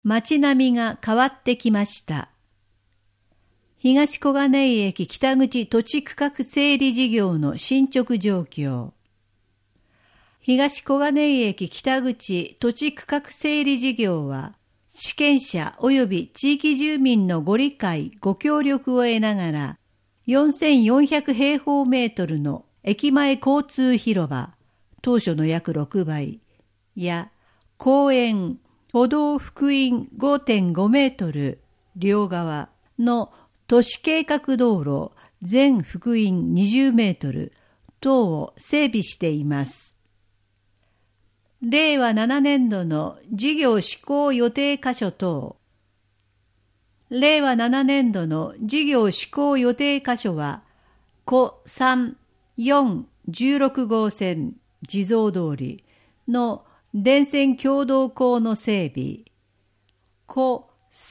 街並みが変わってきました。東小金井駅北口土地区画整理事業の進捗状況。東小金井駅北口土地区画整理事業は、地権者及び地域住民のご理解、ご協力を得ながら、4400平方メートルの駅前交通広場、当初の約6倍、や公園、歩道幅員 5.5 メートル、両側の都市計画道路全幅員20メートル等を整備しています。令和7年度の事業施行予定箇所等。令和7年度の事業施行予定箇所は、古3、4、16号線地蔵通りの電線共同溝の整備、古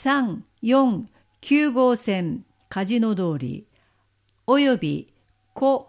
3、4、9号線カジノ通り、および古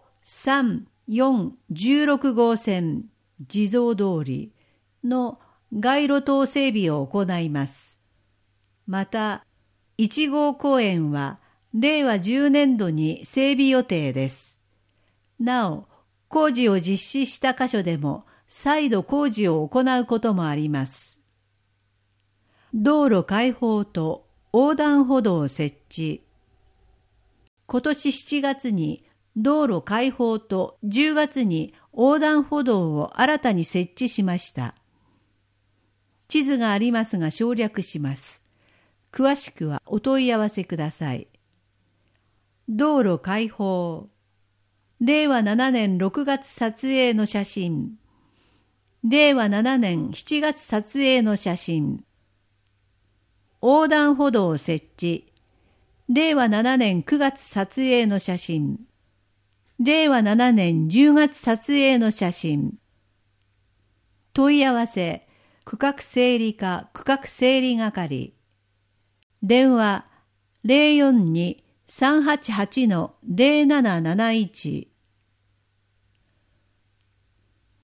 3、4、16号線地蔵通りの街路灯整備を行います。また、1号公園は令和10年度に整備予定です。なお、工事を実施した箇所でも再度工事を行うこともあります。道路開放と横断歩道設置。今年7月に道路開放と10月に横断歩道を新たに設置しました。地図がありますが省略します。詳しくはお問い合わせください。道路開放。令和7年6月撮影の写真。令和7年7月撮影の写真。横断歩道設置。令和7年9月撮影の写真。令和7年10月撮影の写真。問い合わせ、区画整理課区画整理係。電話 042-388-0771